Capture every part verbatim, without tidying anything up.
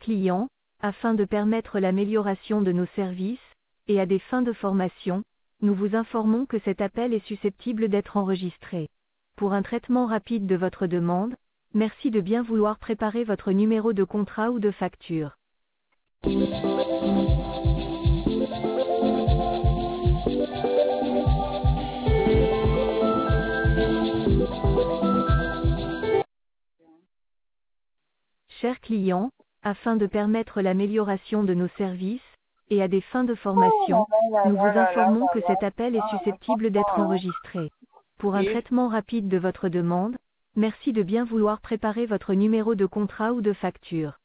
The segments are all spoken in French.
client, afin de permettre l'amélioration de nos services, et à des fins de formation, nous vous informons que cet appel est susceptible d'être enregistré. Pour un traitement rapide de votre demande, merci de bien vouloir préparer votre numéro de contrat ou de facture. Chers clients, afin de permettre l'amélioration de nos services, et à des fins de formation, nous vous informons que cet appel est susceptible d'être enregistré. Pour un traitement rapide de votre demande, merci de bien vouloir préparer votre numéro de contrat ou de facture.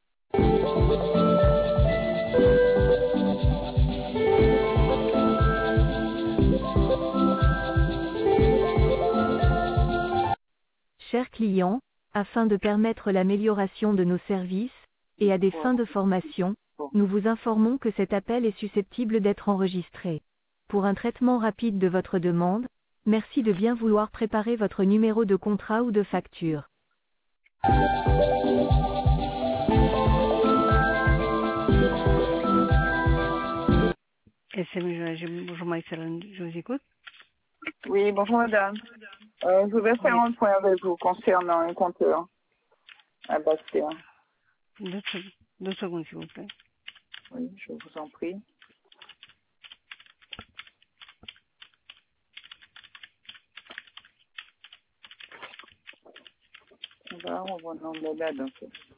Chers clients, afin de permettre l'amélioration de nos services, et à des fins de formation, nous vous informons que cet appel est susceptible d'être enregistré. Pour un traitement rapide de votre demande, merci de bien vouloir préparer votre numéro de contrat ou de facture. S M G, bonjour Maïssalane, je vous écoute. Oui, bonjour madame. Euh, je voudrais faire Oui. un point avec vous concernant un compteur à Bastia. Deux, sec- deux secondes, s'il vous plaît. Oui, je vous en prie. On va revenir là donc.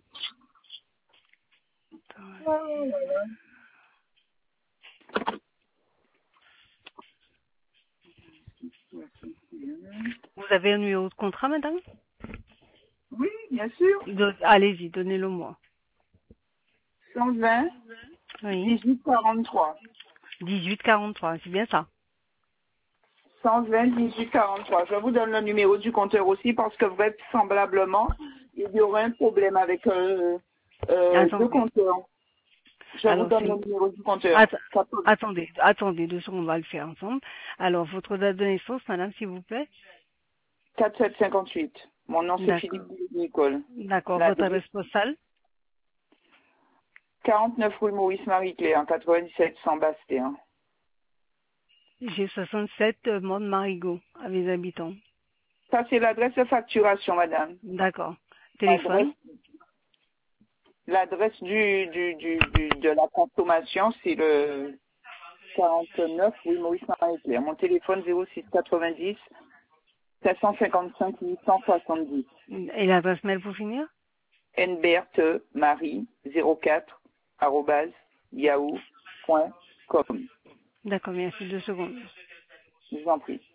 Vous avez un numéro de contrat, madame? Oui, bien sûr. De- Allez-y, donnez-le-moi. cent vingt, Oui. dix-huit quarante-trois. dix-huit quarante-trois, c'est bien ça? cent vingt, dix-huit quarante-trois. Je vous donne le numéro du compteur aussi parce que vraisemblablement, il y aurait un problème avec euh, euh, Attends. deux compteurs. Je Alors, vous donne c'est- le numéro du compteur. Att- Ça peut- attendez, attendez, deux secondes, on va le faire ensemble. Alors, votre date de naissance, madame, s'il vous plaît? quatre sept cinq huit. Mon nom c'est D'accord. Philippe Nicole. D'accord, La votre adresse postale? quarante-neuf rue Maurice Marie-Claire, quatre-vingt-dix-sept cent Bastia. J'ai soixante-sept euh, Monde Marigot, à mes habitants. Ça c'est l'adresse de facturation, madame. D'accord. L'adresse Téléphone? l'adresse du, du, du, du- de la consommation, c'est le quarante-neuf rue Maurice Marie-Claire. Mon téléphone zéro six quatre-vingt-dix sept cent cinquante-cinq huit cent soixante-dix. Et l'adresse mail pour finir? nberthe marie zéro quatre arobase yahoo point com. D'accord, merci, deux secondes. Je vous en prie.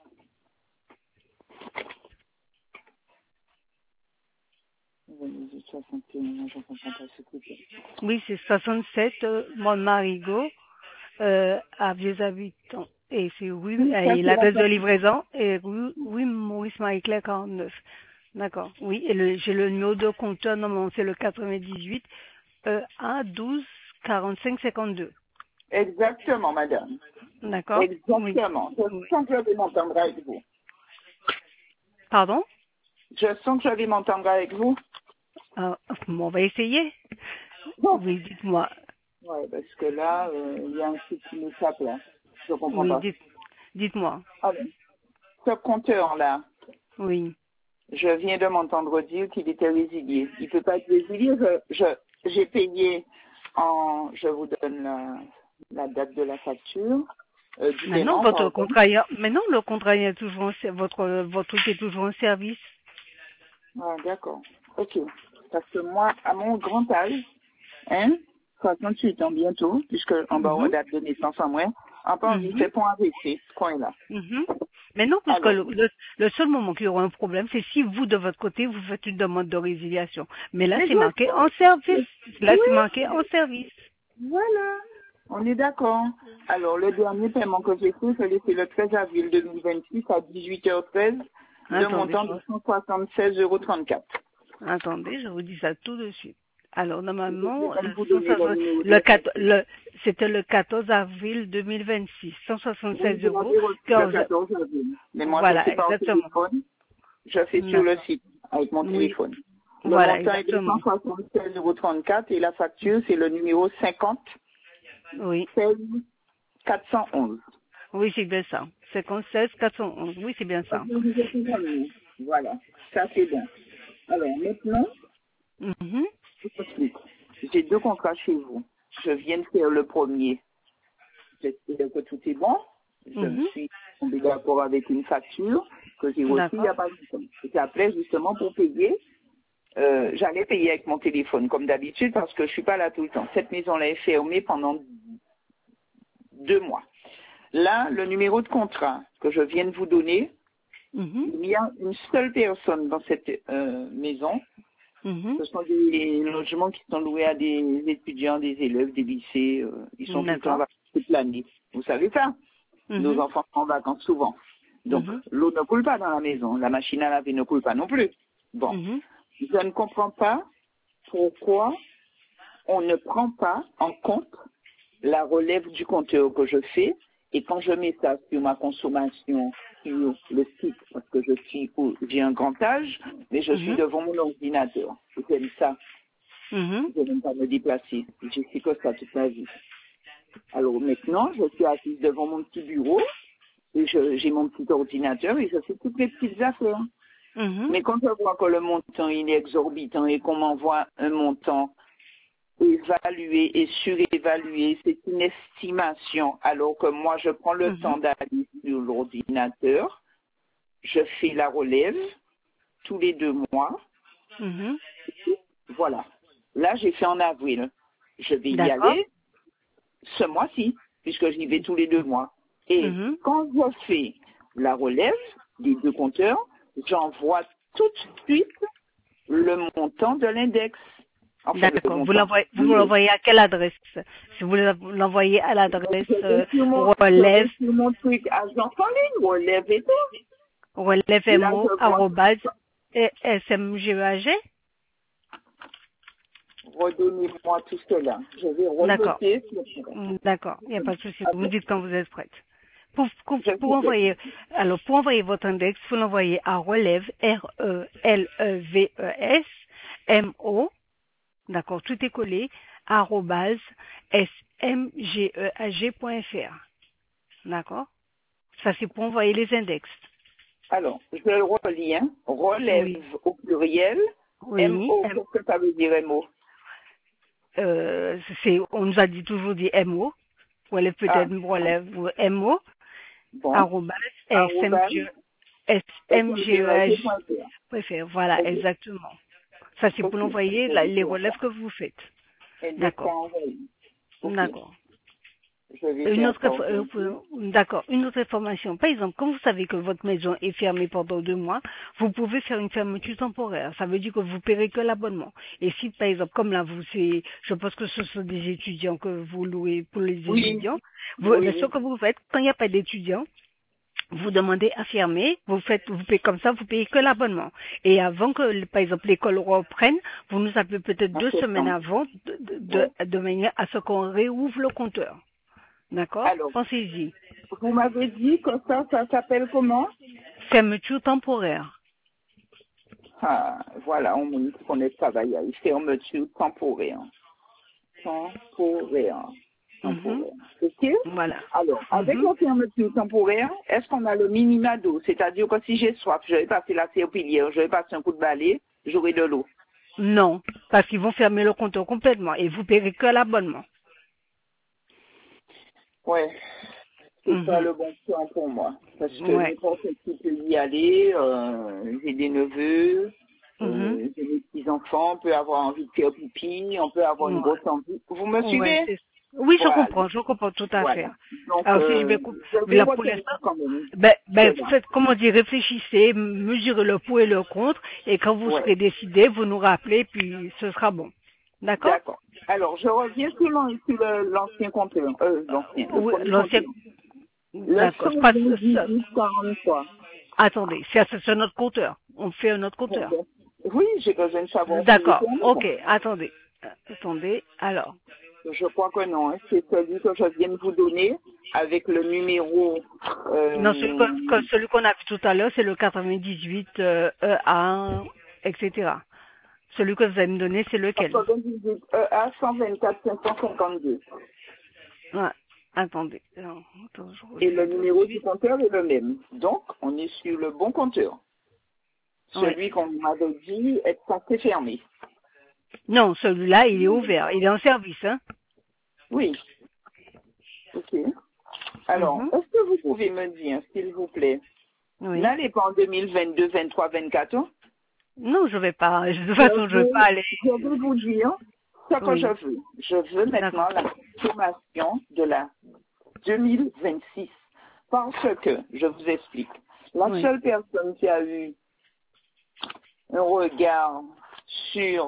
Oui, c'est soixante-sept euh, Monde Marigot, euh, à Vieux Habitants. Et c'est rue, Oui, ça, et c'est l'adresse de la- livraison est rue, rue Maurice Marie-Claire quarante-neuf. D'accord. Oui, et le, j'ai le numéro de compteur, normalement, c'est le quatre-vingt-dix-huit, euh, un douze quarante-cinq cinquante-deux. Exactement, madame. D'accord? Oui. Exactement. Je Oui. sens que je vais m'entendre avec vous. Pardon? Je sens que je vais m'entendre avec vous. Ah, bon, on va essayer. Bon. Oui, dites-moi. Ouais, parce que là, euh, il y a un truc qui m'échappe là. Je comprends Oui, pas. dites, dites-moi. Alors, ce compteur-là, Oui. je viens de m'entendre dire qu'il était résilié. Il peut pas être résilié. Je, je, j'ai payé en, je vous donne la, la date de la facture, euh, du Maintenant, paiement, votre pardon. contrat, est- maintenant, le contrat est toujours en, ser- votre, votre truc est toujours en service. Ah, d'accord. Ok. Parce que moi, à mon grand âge, hein, soixante-huit ans bientôt, puisque en bas, on Mhm. date de naissance en moins, en part, il Mhm. fait pour un A V C, ce coin-là. Mhm. Mais non, puisque Alors, le, le, le seul moment qu'il y aura un problème, c'est si vous, de votre côté, vous faites une demande de résiliation. Mais là, c'est marqué en service. Là, c'est marqué en service. voilà. On est d'accord. Alors, le dernier paiement que j'ai fait, c'est c'est le treize avril deux mille vingt-six à dix-huit heures treize, de Attendez, montant de cent soixante-seize euros trente-quatre. attendez, je vous dis ça tout de suite. Alors, normalement, Je vais le vous donner le 160 numéro de le, la quat- facture. le, c'était le quatorze avril deux mille vingt-six, cent Oui, soixante-seize vous euros. l'avez reçu le quinze quatorze avril. Mais moi, je Voilà, fais pas au exactement. téléphone. Je fais sur le D'accord. site avec mon Oui, téléphone. Le Voilà, montant est de exactement. cent soixante-seize euros trente-quatre et la facture, c'est le numéro cinquante-seize Oui, quatre cent onze. oui, c'est bien ça. cinquante-seize quatre cent onze. Oui, c'est bien ça. Voilà, ça c'est bon. Alors maintenant, Mhm, je t'explique. J'ai deux contrats chez vous. Je viens de faire le premier. J'espère que tout est bon. Je me mhm. suis tombée d'accord avec une facture que j'ai reçue il n'y D'accord. a pas longtemps. J'appelais justement pour payer. Euh, J'allais payer avec mon téléphone comme d'habitude parce que je suis pas là tout le temps. Cette maison-là est fermée pendant deux mois. Là, le numéro de contrat que je viens de vous donner, Mhm, il y a une seule personne dans cette euh, maison. mhm. Ce sont des logements qui sont loués à des étudiants, des élèves, des lycées. Euh, ils sont tout le temps en D'accord. vacances toute l'année. Vous savez ça? Nos Mhm, enfants sont en vacances souvent. Donc, mhm, l'eau ne coule pas dans la maison. La machine à laver ne coule pas non plus. Bon. mhm. Je ne comprends pas pourquoi on ne prend pas en compte la relève du compteur que je fais. Et quand je mets ça sur ma consommation sur le site, parce que je suis, j'ai un grand âge, mais je suis Mhm, devant mon ordinateur. J'aime ça. mhm. Je n'aime pas me déplacer. J'ai fait que ça toute ma vie. Alors maintenant, je suis assise devant mon petit bureau et je- j'ai mon petit ordinateur et je fais toutes les petites affaires. Mhm. Mais quand je vois que le montant il est exorbitant et qu'on m'envoie un montant évalué et surévalué, c'est une estimation. Alors que moi, je prends le temps Mhm. d'aller sur l'ordinateur, je fais la relève tous les deux mois. Mhm. Voilà. Là, j'ai fait en avril. Je vais y D'accord. aller ce mois-ci, puisque j'y vais tous les deux mois. Et Mhm. quand je fais la relève des deux compteurs, j'envoie tout de suite le montant de l'index. Enfin, le D'accord. Vous montant. l'envoyez, vous me l'envoyez à quelle adresse? Si vous l'envoyez à l'adresse Je euh, vais sur mon, je relève, vais sur mon truc agence en ligne, relève et tout. Là, relèvemo, je vois, arrobase, et S M G E A G. redonnez-moi tout cela. Je vais D'accord. renoter. Mm, D'accord. Il n'y a pas de souci. Vous me dites quand vous êtes prête. Pour, pour, Je pour suis prête. envoyer, alors, pour envoyer votre index, vous l'envoyez à relève, R E L E V E S, M O, d'accord, tout est collé, arrobase, S M G E A G point F R. D'accord? Ça, c'est pour envoyer les index. Alors, je le relis, hein. Relève Oui. au pluriel. Oui. M O, M- qu'est-ce que ça veut dire M O? euh, c'est, on nous a dit toujours dit M O. Relève Ah, peut-être relève M O. bon. Arrobase, S M Arrobas, G, S M G E A G. smgag.fr. Préfère. Voilà, Ok. exactement. Ça, c'est pour Ok. l'envoyer Je la- vais les faire relèves ça. que vous faites. Index à D'accord. envoyer. Ok. D'accord. Je vais Une faire autre, ça info- euh, aujourd'hui. vous- d'accord, une autre information. Par exemple, quand vous savez que votre maison est fermée pendant deux mois, vous pouvez faire une fermeture temporaire. Ça veut dire que vous paierez que l'abonnement. Et si, par exemple, comme là, vous, c'est, je pense que ce sont des étudiants que vous louez pour les Oui. étudiants, vous, mais ce Oui. que vous faites, quand il n'y a pas d'étudiants, vous demandez à fermer, vous faites, vous payez comme ça, vous payez que l'abonnement. Et avant que, par exemple, l'école reprenne, vous nous appelez peut-être En deux semaines septembre. avant, de, de, Ouais. de, de manière à ce qu'on réouvre le compteur. D'accord? Alors, Pensez-y. vous m'avez dit que ça, ça s'appelle comment? Fermeture temporaire. Ah, voilà, on me dit qu'on est travaillé. Fermeture temporaire. Temporaire. Mhm. Temporaire. Ok? Voilà. Alors, avec Mhm. la fermeture temporaire, est-ce qu'on a le minima d'eau? C'est-à-dire que si j'ai soif, je vais passer la serpillière, je vais passer un coup de balai, j'aurai de l'eau. Non, parce qu'ils vont fermer le compteur complètement et vous paierez que l'abonnement. Ouais. C'est pas Mhm. le bon plan pour moi. Parce que Ouais. n'importe qui peut y aller, euh, j'ai des neveux, Mhm. euh, j'ai des petits-enfants, on peut avoir envie de faire pipi, on peut avoir une Ouais. grosse envie. Vous me Ouais, suivez? c'est- Oui, je Voilà. comprends, je comprends tout à fait. Voilà. Donc, Alors si je euh, vais couper, je vais là pour retenir l'instant, quand même. ben, ben, C'est vous là. faites, comment dire, réfléchissez, mesurez le pour et le contre, et quand vous Ouais. serez décidé, vous nous rappelez, puis ce sera bon. D'accord? D'accord. Alors, je reviens sur l'an- sur le- l'ancien compteur. Euh, l'ancien, le Oui, premier l'ancien, compteur. Le d'accord, je cent passe, ça- dix-huit quarante-trois. attendez, c'est c'est notre compteur. On fait un autre Bon, compteur. bon. Oui, j'ai besoin de savoir s'il est D'accord, fermé. ok, attendez. Euh, Attendez, alors. Je crois que non. Hein. C'est celui que je viens de vous donner avec le numéro. Non, celui que- Euh, que- celui qu'on a vu tout à l'heure, c'est le quatre-vingt-dix-huit euh, E A, et cetera. Celui que vous allez me donner, c'est lequel? quatre-vingt-dix-huit E A cent vingt-quatre cinq cent cinquante-deux. Ouais. Attendez. Alors, attends, je Et le reviens numéro tout de du suite. compteur est le même. Donc, on est sur le bon compteur. Ouais. Celui qu'on m'avait dit est censé fermer. Non, celui-là, il est ouvert. Il est en service, hein? Oui. OK. Alors, Mhm. est-ce que vous pouvez me dire, s'il vous plaît, Oui. n'allez pas en deux mille vingt-deux, vingt-trois, vingt-quatre, hein? Non, je vais pas. De toute Je façon, je vais veux, pas aller. je vais vous dire ce que je Oui. veux. Je veux maintenant D'accord. la consommation de la deux mille vingt-six. Parce que, je vous explique, la Oui. seule personne qui a eu un regard sur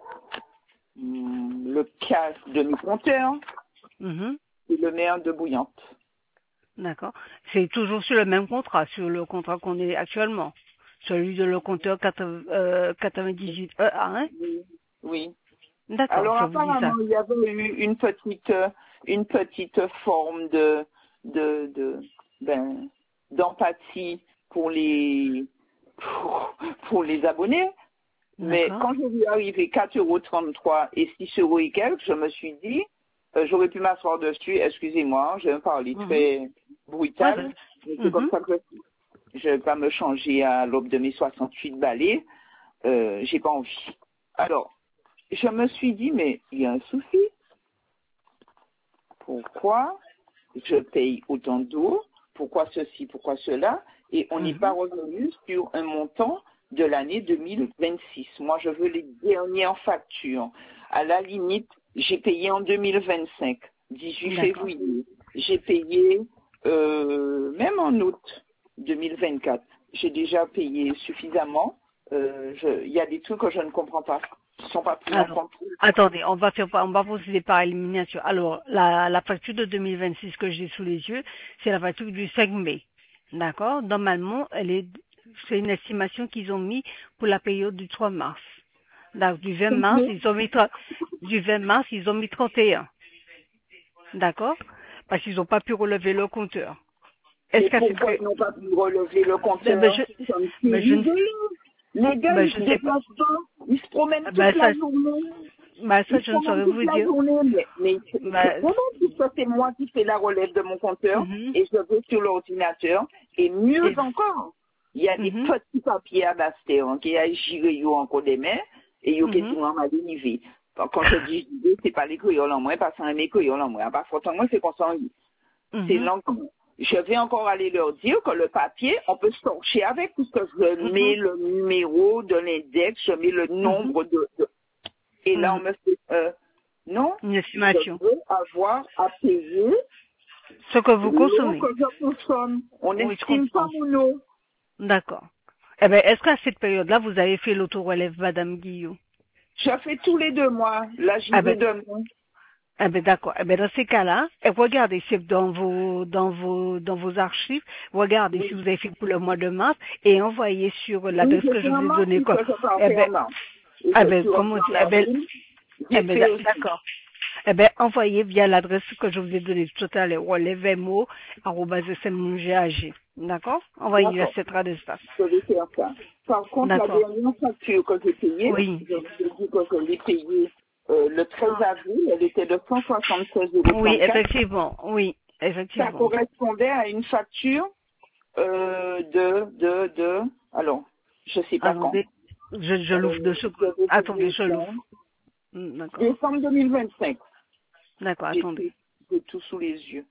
hum, le cas de mes compteurs, Mhm. c'est le maire de Bouillante. D'accord. C'est toujours sur le même contrat, sur le contrat qu'on est actuellement. Celui de le compteur quatre-vingts, euh, quatre-vingt-dix-huit E A, hein? Oui. Oui. D'accord, Alors je vous dis ça. apparemment, il y avait eu une petite, euh, une petite forme de, de, de, ben, d'empathie pour les, pour, pour les abonnés. Mais D'accord. quand j'ai vu arriver quatre euros trente-trois et six euros et quelques, je me suis dit, euh, j'aurais pu m'asseoir dessus, excusez-moi, je vais parler Mhm. très Ouais, brutal, vas-y. mais c'est comme Mhm. ça que je ne vais pas me changer à l'aube de mes soixante-huit balais, euh, j'ai pas envie. Alors, je me suis dit, mais il y a un souci. Pourquoi je paye autant d'eau? Pourquoi ceci? Pourquoi cela? Et on n'est pas Mhm. revenu sur un montant de l'année deux mille vingt-six. Moi, je veux les dernières factures. À la limite, j'ai payé en deux mille vingt-cinq, dix-huit D'accord. février. J'ai payé euh, même en août deux mille vingt-quatre. J'ai déjà payé suffisamment. Euh, je- Il y a des trucs que je ne comprends pas. Ils ne sont pas pris en Alors, compte. attendez, on va faire, on va procéder par élimination. Alors, la, la facture de deux mille vingt-six que j'ai sous les yeux, c'est la facture du cinq mai. D'accord? Normalement, elle est, c'est une estimation qu'ils ont mis pour la période du trois mars. Donc, du vingt mars, ils ont mis, tra- du vingt mars, ils ont mis trente et un. D'accord? Parce qu'ils n'ont pas pu relever le compteur. Est-ce Mais qu'à cette pourquoi période, ils n'ont pas pu relever le ben, ben, compteur? je, C'est une ben, je ne, idée. Les gars, ben, ils je se sais pas. déplacent pas. Ils se promènent Ben, toute la ça, journée. ben, ça, Ils se je ne promènent saurais toute vous la dire. journée. Mais, mais c'est c'est Ben, comment? Puisque c'est moi qui fais la relève de mon compteur mhm. et je vais sur l'ordinateur. Et mieux Et- encore, il y a des mhm. petits papiers à Baster hein, qui a giré yo encore des mains et yo Mhm. quasiment mal délivré. Quand je dis giré, c'est pas les créoles en moins, parce que c'est les créoles en moins. Parce que moi, c'est qu'on s'en lit. C'est Mhm. longtemps. Je vais encore aller leur dire que le papier, on peut sortir avec, puisque je mets Mhm. le numéro de l'index, je mets le Mhm. nombre de... de- Et là, on Mhm. me fait, euh, non, Une je estimation. veux avoir à payer Ce que vous l'eau consommez. que je consomme. On Oui, je n'estime pas comprends. mon eau. D'accord. Eh bien, est-ce qu'à cette période-là, vous avez fait l'auto-relève, Madame Guillaume? Je fais tous les deux mois. Là, j'y Ah vais ben, demain. ah ben d'accord. Eh ben dans ces cas-là, eh, regardez c'est dans vos dans vos dans vos archives, regardez si Oui, vous avez fait pour le mois de mars et envoyez sur oui l'adresse j'ai que je fait vous en ai mars, donnée. Quoi. puisque je Eh partais en ben, mars. Et ah je ben suis comment revenue dire? en Eh ben, avril. eh J'ai ben fait d'a- aussi. d'accord. Eh ben envoyez via l'adresse que je vous ai donnée tout à l'heure, relèvemo arobase s m g a g. D'accord? Envoyez à D'accord. cette adresse-là. Je vais faire ça. Par contre, la D'accord. dernière facture que j'ai payée, Oui. je vous ai dit que je l'ai payée euh, le treize avril, elle était de cent soixante-seize euros Oui, trente-quatre. effectivement. Oui, Ça effectivement. correspondait à une facture euh, de, de, de, alors, je sais pas quand. Attendez, je, je l'ouvre Euh, de je secondes. vais vous Attendez, dire je ça. l'ouvre. Hmm, D'accord. Décembre deux mille vingt-cinq. D'accord, J'ai attendez. tout, j'ai tout sous les yeux.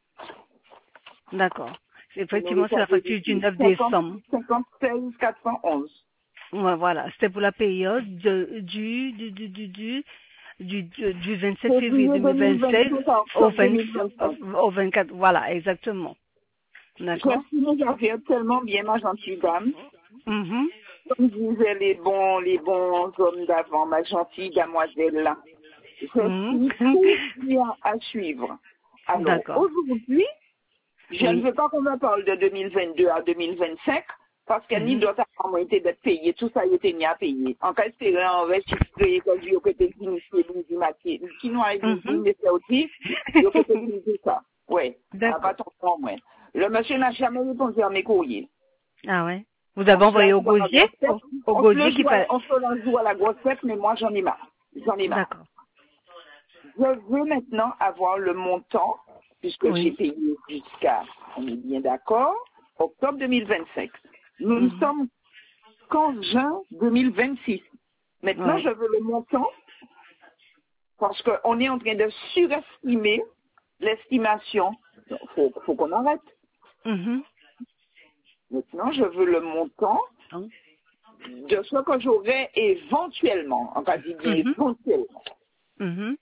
D'accord. Vous n'aurez Effectivement, c'est pas la facture du vérifié. neuf cinquante, décembre. cinquante-seize quatre cent onze. Ouais, voilà. C'était pour la période de- du, du, du, du, du, du, du, du vingt-sept février Février deux mille vingt-seize deux mille vingt-cinq à au, octobre vingt, deux mille vingt-cinq. au vingt-quatre. Voilà, exactement. D'accord. J'estime j'avais tellement bien ma gentille dame. Mhm. Comme disaient les bons, les bons hommes d'avant, ma gentille demoiselle là. Mhm. J'estime tout bien à suivre. Alors, D'accord. aujourd'hui, je ne Oui. veux pas qu'on me parle de deux mille vingt-deux à deux mille vingt-cinq, parce que ni Mhm. d'autres a été d'être payé, tout ça a été mis à payer. En cas de on reste chiffré, quand je peux être initié, nous maquillé, qui nous a dit, Mhm. mais c'est aussi, je peux utiliser ça. Ouais, ça n'a pas D'accord. ton temps, moi. Le monsieur n'a jamais répondu à mes courriers. Ah ouais. Vous avez envoyé au gosier? Au, au On gosier se qui joue, fait... on se la joue à la grossette, mais moi, j'en ai marre. J'en ai marre. D'accord. Je veux maintenant avoir le montant, puisque Oui. j'ai payé jusqu'à, on est bien d'accord, octobre deux mille vingt-cinq. Nous Mhm. ne sommes qu'en juin deux mille vingt-six. Maintenant, Ouais. je veux le montant, parce qu'on est en train de surestimer l'estimation. Il faut, faut qu'on arrête. Mhm. Maintenant, je veux le montant Hein? de ce que j'aurais éventuellement, on va dire bien Mhm. éventuellement, Mhm.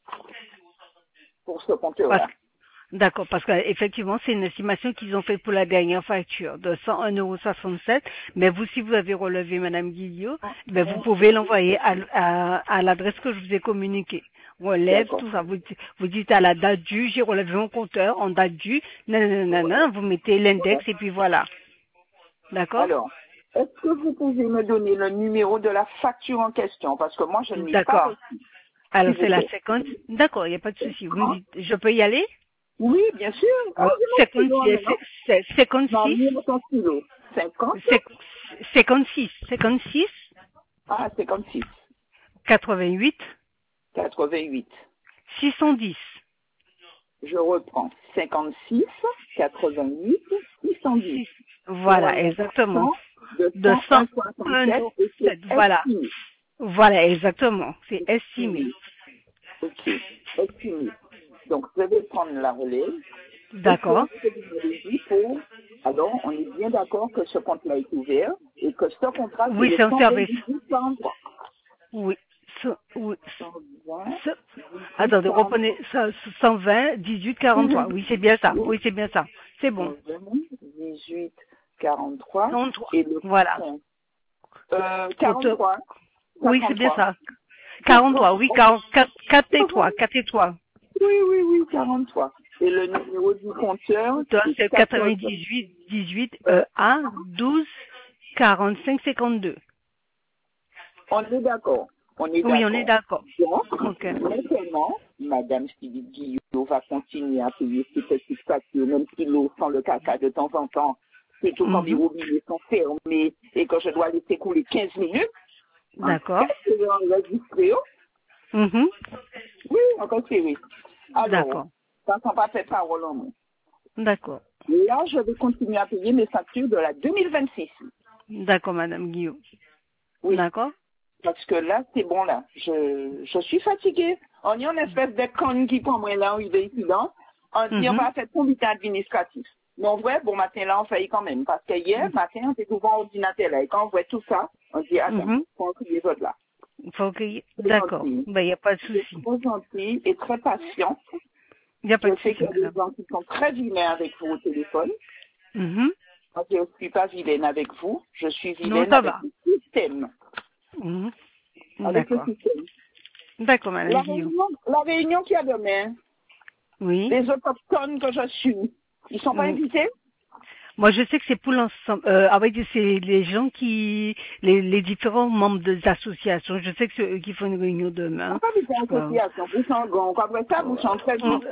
pour ce Parce compteur-là. D'accord, parce qu'effectivement, c'est une estimation qu'ils ont faite pour la dernière facture de cent un virgule soixante-sept euros. Mais vous, si vous avez relevé, Madame Guillot, ben vous pouvez l'envoyer à, l- à, à l'adresse que je vous ai communiquée. Relève, D'accord. tout ça. Vous, di- vous dites à la date du, j'ai relevé mon compteur en date du, nanana, vous mettez l'index et puis voilà. D'accord? Alors, est-ce que vous pouvez me donner le numéro de la facture en question? Parce que moi, je ne l'ai pas D'accord. reçu, Alors, s'il vous c'est la plaît. cinquante. D'accord, il n'y a pas de souci. Vous me dites, je peux y aller? Oui, bien sûr. Ah, Alors, j'ai mon cinquante, stylo maintenant. c'est- c'est- Non, cinquante-six, mis ton stylo. cinquante. c'est- cinquante-six, cinquante-six, Ah, cinquante-six. quatre-vingt-huit, quatre-vingt-huit. six cent dix. Je reprends. cinquante-six, quatre-vingt-huit, six cent dix. Six. Pour Voilà, un exactement. montant de De cent un cent virgule un soixante-sept et c'est sept. Voilà. estimé. Voilà, exactement. C'est estimé. Estimé. Ok, estimé. Donc, je vais prendre la relève. D'accord. Et puis, vous m'avez dit pour... Alors, on est bien d'accord que ce compte-là est ouvert et que ce contrat, c'est Oui, le c'est un cent service. vingt-dix quarante-trois. Oui. Ce- oui. cent vingt, Ce- dix-huit, Attendez, quarante-trois. reprenez ça, cent vingt, dix-huit, quarante-trois. Oui, c'est bien ça. Oui, c'est bien ça. C'est bon. cent vingt, dix-huit, quarante-trois. quarante-trois. Et le Voilà. compte, euh, Compte- quarante-trois. Oui, c'est bien quarante-trois. ça. quarante-trois, oui, quarante-quatre, quatre et trois, quatre et trois. Oui, oui, oui, quarante-trois. Et le numéro du compteur, c'est C'est quatorze. quatre-vingt-dix-huit, dix-huit, euh, un, douze, quarante-cinq, cinquante-deux. On est d'accord. On est Oui, on est d'accord. d'accord. Donc, Ok. maintenant, Madame Philippe Guillot va continuer à payer ses petites factures, même si l'eau sent le caca de temps en temps, surtout quand les Mhm. robinets sont fermés et que je dois laisser couler quinze minutes. Hein? D'accord. Est-ce que j'ai enregistré? Oh? Mhm. Oui, encore c'est oui. Alors, D'accord. ça ne sont pas fait parole en mots. D'accord. Là, je vais continuer à payer mes factures de la deux mille vingt-six. D'accord, Madame Guillaume. Oui. D'accord. Parce que là, c'est bon, là. Je, je suis fatiguée. On y a une espèce de conne qui prend moi là, il est ici, là. On dit, on Mhm. va faire comité administratif. Mais en vrai, bon matin, là, on fait quand même. Parce que hier matin, on était devant l'ordinateur, là. Et quand on voit tout ça, on dit, attends, Mhm. faut que les autres, là. Il faut que... C'est D'accord. gentil. Ben, il n'y a pas de C'est souci. trop gentil et très patient. Il n'y a pas Je de sais souci, qu'il y a des madame. gens qui sont très vilains avec vous au téléphone. Mhm. Moi, je ne suis pas vilaine avec vous. Je suis Non, vilaine ça avec va. le système. Mhm. Avec le D'accord. système. D'accord, Madame La Guillaume. réunion, la réunion qu'il y a demain, Oui. les autochtones que je suis, ils sont pas Oui. invités? Moi, je sais que c'est pour l'ensemble. Euh, ah oui, c'est les gens qui, les, les différents membres des associations. Je sais que c'est eux qui font une réunion On demain. peut faire Je une crois. association, vous chantez grand. Après ça, vous chantez très bien.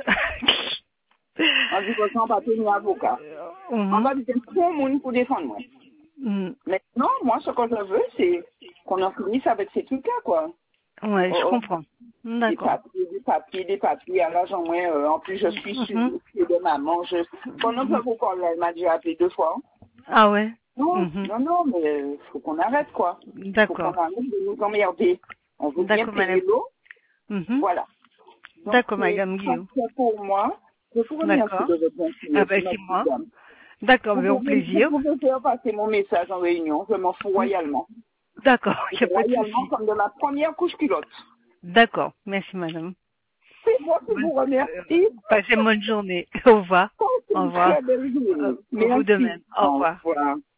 On dit que je ne pas tenir avocat. On Mhm. va dire trop de monde pour défendre moi. Mhm. Maintenant, moi, ce que je veux, c'est qu'on en finisse avec ces trucs-là, quoi. Ouais, je Oh, oh. comprends. Des D'accord. papiers, des papiers, des papiers. Alors, j'en ai, euh, en plus, je suis sur Mhm. le dossier de maman. Je... Pendant que vous parlez, elle m'a déjà appelé deux fois. Ah ouais. Non, Mhm. non, non, mais il faut qu'on arrête, quoi. Il faut qu'on D'accord. arrête de nous emmerder. On veut bien D'accord, payer madame. l'eau. Mhm. Voilà. Donc, D'accord, c'est madame très Guillaume. bien pour moi. Je vous remercie D'accord. de votre Ah gentillesse. ben, c'est Merci, moi. dame. D'accord, Vous mais au pouvez, plaisir. vous pouvez faire passer mon message en réunion. Je m'en fous royalement. D'accord, il n'y a pas de Royalement, souci. comme de la première couche culotte. D'accord, merci madame. C'est moi qui vous remercie. Passez une bonne journée. Au revoir. Passez Au une revoir. très belle Euh, journée. Pour vous de Merci. même. Au Au revoir. revoir.